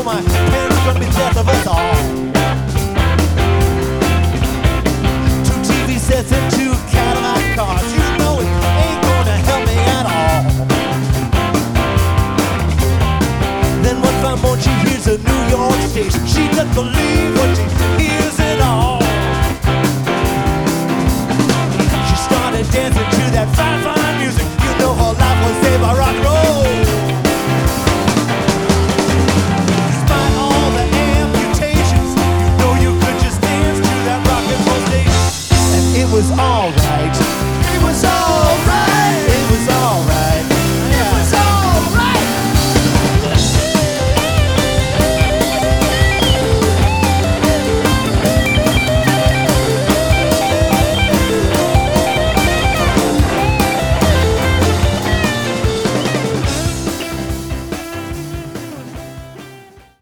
know my parents gonna be death of us all. 2 TV sets and 2 Cadillac cars. You know it ain't gonna help me at all. Then one fine morning she hears a New York station. She doesn't believe what she hears at all. She started dancing to that fine, fine music. You know her life was saved by rock and roll. Despite all the amputations, you know you could just dance to that rock and roll station. And it was alright. It was alright.